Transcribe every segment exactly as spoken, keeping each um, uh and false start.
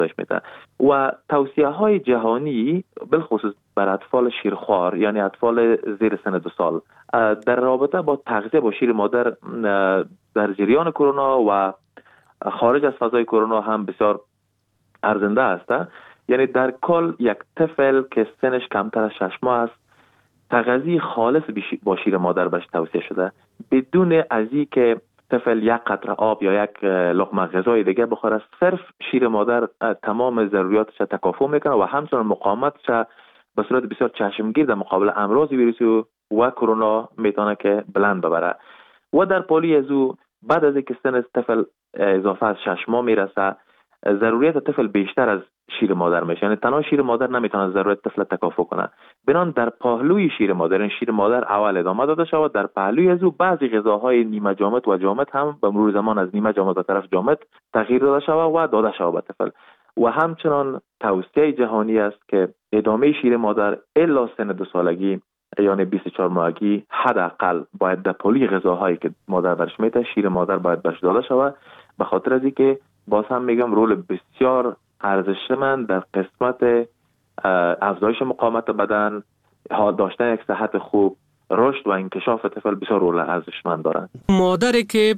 افزایش میده. و توصیه های جهانی بالخصوص بر اطفال شیرخوار یعنی اطفال زیر سن دو سال در رابطه با تغذیه با شیر مادر در جریان کرونا و خارج از فضای کرونا هم بسیار ارزنده است. یعنی در کل یک طفل که سنش کمتر از شش ماه است تغذیه خالص با شیر مادر بهش توصیه شده، بدون از اینکه طفل یک قطره آب یا یک لقمه غذای دیگه بخوره. صرف شیر مادر تمام ضروریاتش تکافؤ میکنه و همچنین مقاومتش به صورت بسیار چشمگیر در مقابل امراض ویروسی و کرونا میتونه که بلند ببره. و در پالی از او بعد از اینکه سن طفل اضافه از شش ماه میرسه ضروریات طفل بیشتر از شیر مادر میشه، یعنی تنها شیر مادر نمیتونه ضرورت طفل تکافؤ کنه. بنان در پهلوی شیر مادر، این شیر مادر اول ادامه داده شود، در پهلوی از او بعضی غذاهای نیمه جامد و جامد هم به مرور زمان از نیمه جامد به طرف جامد تغییر داده شود و داده شود به طفل. و همچنان توصیه جهانی است که ادامه شیر مادر الا سن دو سالگی یعنی بیست و چهار ماهگی حداقل باید در پهلوی غذاهایی که مادر برش میده شیر مادر باید برش داده شود، به خاطر از اینکه باز هم میگم رول بسیار ارزشمند در قسمت افزایش مقاومت بدن، داشتن یک صحت خوب، رشد و انکشاف طفل بسیار رول ارزشمند دارند. مادری که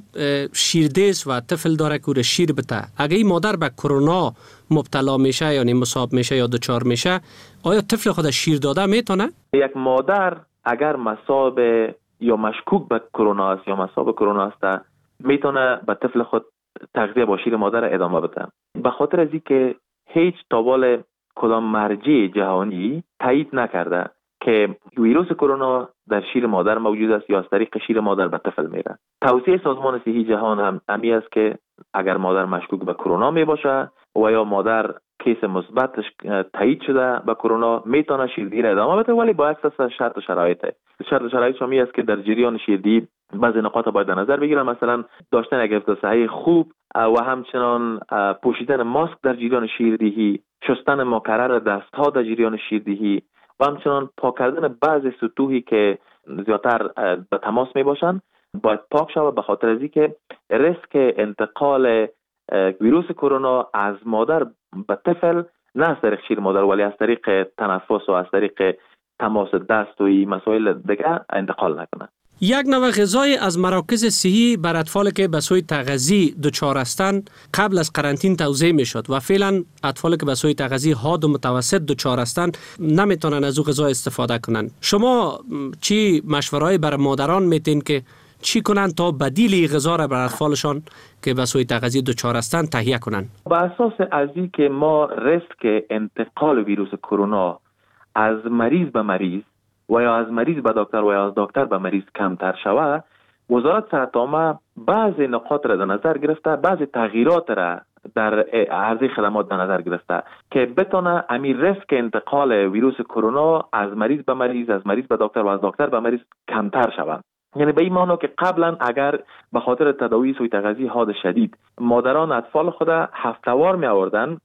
شیردیس و طفل داره که شیر بته، اگه این مادر به کرونا مبتلا میشه یعنی مصاب میشه یا دچار میشه، آیا طفل خود شیر داده میتونه؟ یک مادر اگر مصاب یا مشکوک به کرونا است یا مصاب کرونا است میتونه به طفل خود تغذیه با شیر مادر ادامه بده، به خاطر از اینکه هیچ تابال کدام مرجع جهانی تایید نکرده که ویروس کرونا در شیر مادر موجود است یا از طریق شیر مادر به طفل میره. توصیه سازمان صحی جهان هم امی است که اگر مادر مشکوک به کرونا می باشه و یا مادر کیس مثبتش تایید شده به کرونا میتونه شیردهی را ادامه بده، ولی با اساس شرط و شرایط. شرط و شرایط شمی است که در جریان شیردهی بعضی نقاط باید در نظر بگیرن، مثلا داشتن یک حفظ صحی خوب و همچنان پوشیدن ماسک در جریان شیردهی، شستن مکرر دستها در جریان شیردهی و همچنان پاک کردن بعضی سطوحی که زیادتر به تماس می باشن باید پاک شود، به خاطر از اینکه ریسک انتقال ویروس کرونا از مادر به طفل نه از طریق شیر مادر ولی از طریق تنفس و از طریق تماس دست و مسائل دیگه انتقال نکنه. یک نوع غذای از مراکز صحی بر اطفال که به سوی تغذیه دچار هستند قبل از قرنطینه توزیع میشد و فعلا اطفال که به سوی تغذیه حاد و متوسط دچار هستند نمیتونن از او غذا استفاده کنند. شما چی مشوره‌ای برای مادران میتین که چی کنن تا بدیل غذا را بر اطفالشان که به سوی تغذیه دچار هستند تهیه کنن؟ با اساس از این که ما ریسک انتقال ویروس کرونا از مریض به مریض و یا از مریض به دکتر و یا از دکتر به مریض کمتر شود، وزارت صحت عامه بعضی نقاط را در نظر گرفته، بعضی تغییرات را در عرضه خدمات در نظر گرفته که بتونه امی ریسک انتقال ویروس کرونا از مریض به مریض، از مریض به دکتر و از دکتر به مریض کمتر شود. یعنی به این معنی که قبلا اگر به خاطر تداوی سوی تغذیه حاد شدید مادران اطفال خود هفته‌وار می آوردن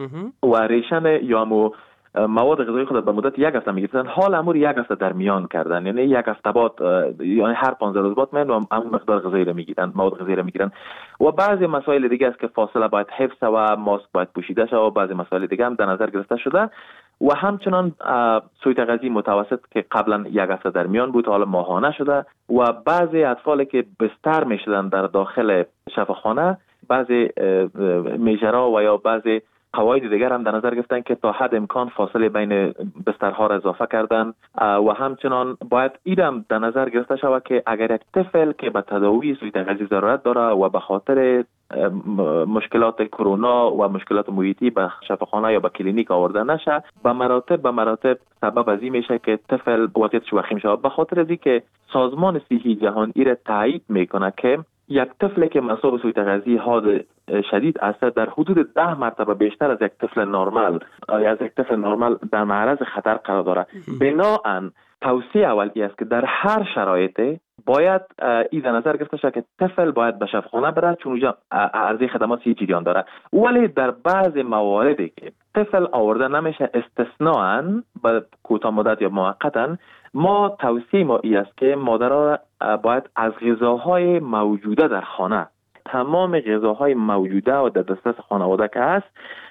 و ریشن یا مو مواد غذایی خود به مدت یک هفته میگیرن، حال امور یک هفته در میان کردن، یعنی یک هفته بعد یعنی هر پانزده روز بعد من و هم مقدار غذایی را میگیرن، مواد غذایی را میگیرن. و بعضی مسائل دیگه است که فاصله باید حفظ و ماسک باید پوشیده شود و بعضی مسائل دیگه هم در نظر گرفته شده. و همچنان سوی تغذیه متوسط که قبلا یک هفته در میان بود حالا ماهانه شده و بعضی اطفال که بستر میشدن در داخل شفاخانه بعضی میجرا و یا بعضی قواعد دیگر هم در نظر گرفتن که تا حد امکان فاصله بین بسترها را اضافه کردن و همچنان باید ایدم در نظر گرفته شود که اگر یک طفل که به تداوی سوی تغذیه ضرورت داره و به خاطر مشکلات کرونا و مشکلات محیطی به شفاخانه یا به کلینیک آورده نشه، به مراتب به مراتب سبب از این میشه که طفل وضعیتش وخیم شود. به خاطر از اینکه سازمان صحی جهان این را تایید میکنه که یک طفل که مصاب سوی تغذیه حاد شدید است در حدود ده مرتبه بیشتر از یک طفل نرمال یا از یک طفل نرمال در معرض خطر قرار داره. بنابراین توصیه اولی است که در هر شرایطی باید این در نظر گرفته شود که طفل باید به شفاخانه بره چون اونجا عرضه خدمات سی جریان داره. ولی در بعض مواردی که طفل آورده نمیشه استثناءً به کوتاه مدت یا موقتاً، ما توصیه ما این است که مادرها باید از غذاهای موجوده در خانه، تمام غذاهای موجوده و در دسترس خانواده که هست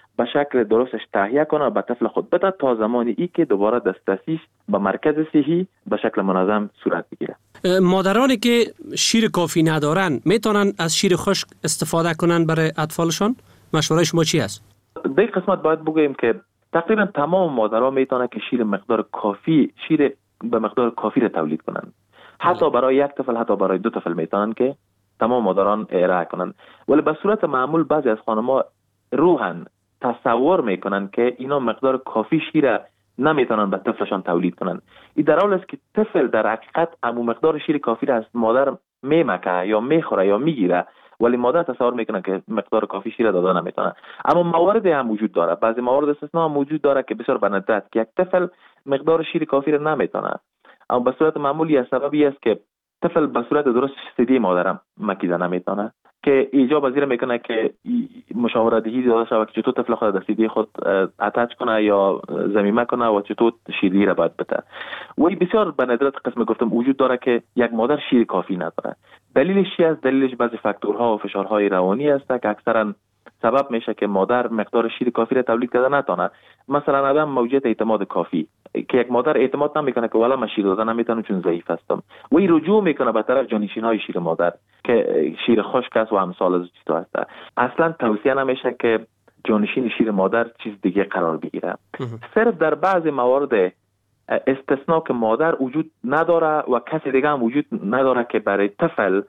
به شکل درستش تهیه کنه و به طفل خود بده تا زمانی ای که دوباره دسترسیش به مرکز صحی به شکل منظم صورت بگیره. مادرانی که شیر کافی ندارن میتونن از شیر خشک استفاده کنن برای اطفالشان؟ مشوره شما چی است؟ در این قسمت باید بگوییم که تقریبا تمام مادرها میتونن که شیر مقدار کافی شیر به مقدار کافی را تولید کنن. حتی برای یک طفل، حتی برای دو طفل میتونن که تمام مادران ارائه کنن. ولی به صورت معمول بعضی از خانم‌ها روحاً تصور میکنن که اینا مقدار کافی شیر نمیتونن به طفلشان تولید کنن. این در حالی است که طفل در حقیقت امو مقدار شیر کافی را از مادر میمکه یا میخوره یا میگیره، ولی مادر تصور میکنه که مقدار کافی شیر داده نمیتونه. اما موارد هم وجود داره، بعضی موارد استثنا هم وجود داره که بسیار به ندرت که یک طفل مقدار شیر کافی را نمیتونه. اما به صورت معمولی از سببی است که طفل به صورت درست ثدی مادرم مکیده نمیتونه که ایجاب پذیر میکنه که مشاوره دهی داده شود که چطور طفل خود دستیدی خود اتچ کنه یا ضمیمه کنه و چطور شیری را باید بده. و بسیار به ندرت قسم گفتم وجود داره که یک مادر شیر کافی نداره. دلیلش چی است؟ دلیلش بعضی فاکتورها و فشارهای روانی است که اکثرا سبب میشه که مادر مقدار شیر کافی را تولید کرده نتونه. مثلا عدم موجودیت اعتماد کافی که یک مادر اعتماد نمیکنه که والا من شیر دادن نمیتونم چون ضعیف هستم و این رجوع میکنه به طرف جانشین های شیر مادر که شیر خشک است و امثال از چیزا هست. اصلا توصیه نمیشه که جانشین شیر مادر چیز دیگه قرار بگیره. صرف در بعضی موارد استثناء که مادر وجود نداره و کسی دیگه هم وجود نداره که برای طفل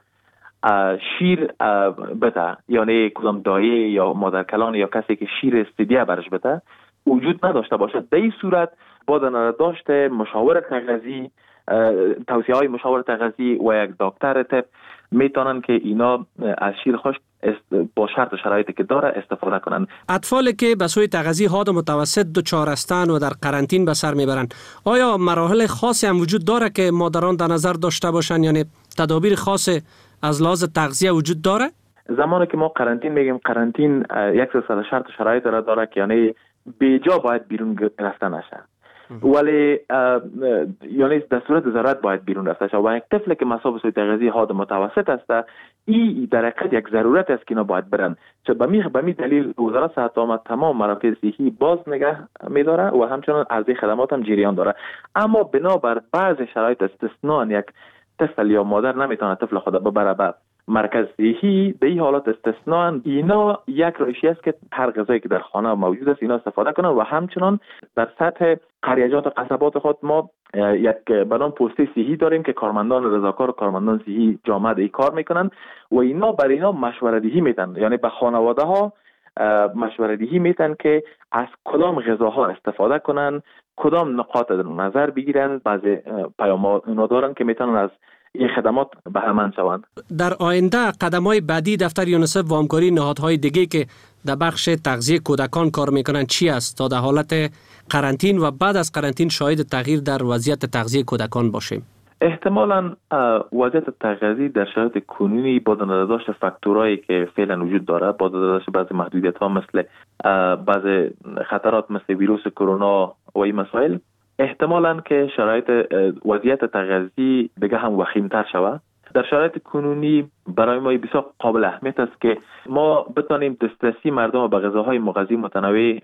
شیر بده، یعنی کدام دایه یا مادر کلان یا کسی که شیر استدیه برش بده وجود نداشته باشد، در این صورت با داشت مشاور تغذی، توصیه های مشاور تغذی و یک دکتر طب میتونن که اینا از شیر خشک با شرط و شرایطی که داره استفاده کنن. اطفالی که به سوی تغذی حاد متوسط دچار هستند و در قرنطین به سر میبرند، آیا مراحل خاصی هم وجود داره که مادران در نظر داشته باشند؟ یعنی تدابیر خاص از لحاظ تغذیه وجود داره؟ زمانی که ما قرنطین میگیم، قرنطین یک سلسله شرط و شرایط داره, داره که یعنی بیجا باید بیرون رفته نشه، ولی یعنی در صورت ضرورت باید بیرون رفته شه. و یک طفل که مصاب سوی تغذی حاد متوسط است، این در حقیقت یک ضرورت است که اینا باید برن. چه به می به می دلیل وزارت صحت عامه تمام مراکز صحی باز نگه می‌داره و همچنان عرضه خدمات هم جریان داره. اما بنابر بعض شرایط استثناء یک طفل یا مادر نمیتونه طفل خود ببره به مرکز صحی، به این حالات استثناء اینا یک روشی است که هر غذایی که در خانه موجود است اینا استفاده کنن. و همچنان در سطح قریجات و قصبات خود ما یک برنامه پستی صحی داریم که کارمندان رضاکار و کارمندان صحی جامعه ای کار میکنن و اینا برای اینا مشوره دهی میتن، یعنی به خانواده ها مشوره دهی میتن که از کدام غذاها استفاده کنن، کدام نقاط نظر بگیرن. بعضی پیام‌ها اونا دارن که میتونن از این خدمات بهره‌مند شوند. در آینده قدم‌های بعدی دفتر یونیسف و همکاری نهادهای دیگه که در بخش تغذیه کودکان کار میکنن چی است تا در حالت قرنطین و بعد از قرنطین شاهد تغییر در وضعیت تغذیه کودکان باشیم؟ احتمالاً وضعیت تغذیه در شرایط کنونی با داشت فاکتورایی که فعلا وجود داره، با داشت بعضی محدودیت‌ها مثل بعضی خطرات مثل ویروس کرونا و این مسائل، احتمالاً که شرایط وضعیت تغذیه دیگه هم وخیم‌تر شود. در شرایط کنونی برای ما بسیار قابل اهمیت است که ما بتانیم دسترسی مردم به غذاهای مغذی متنوع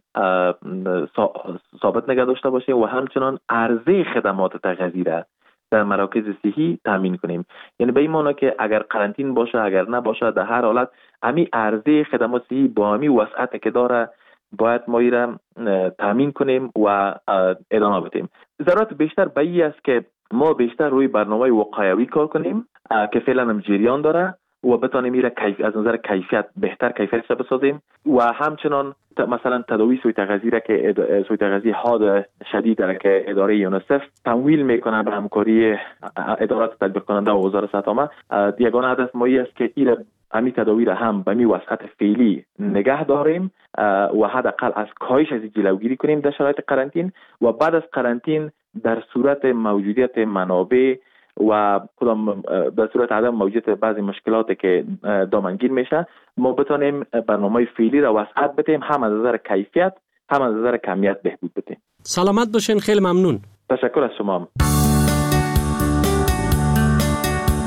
ثابت نگه داشته باشیم و همچنان عرضه خدمات تغذیه را در مراکز صحی تامین کنیم. یعنی به این معنی که اگر قرنطین باشه اگر نباشه، در هر حالت امی عرضه خدمات صحی با امی وسعت که داره باید ما ای را تامین کنیم و ادامه بدیم. ضرورت بیشتر به این است که ما بیشتر روی برنامه وقایوی کار کنیم که فعلا هم جریان داره و بتانیم میره کیف از نظر کیفیت بهتر کیفیتش بسازیم و همچنان مثلا تداوی سوی تغذیه را که سوی تغذیه حاد شدید را که اداره یونیسف تمویل میکنه به همکاری ادارات تطبیق کننده و وزارت صحت عامه، یگانه هدف ما است که این امی تداوی را هم به می وسعت فعلی نگه داریم و حداقل از کاهش از جلوگیری کنیم در شرایط قرنطین و بعد از قرنطین در صورت موجودیت منابع و کدام در صورت عدم موجودیت بعضی مشکلاتی که دامنگیر میشه ما بتونیم برنامه فعلی را وسعت بدیم، هم از نظر کیفیت هم از نظر کمیت بهبود بدیم. سلامت باشین، خیلی ممنون. تشکر از شما.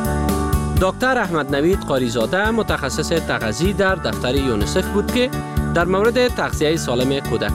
دکتر احمد نوید قاریزاده متخصص تغذیه در دفتر یونیسف بود که در مورد تغذیه سالم کودک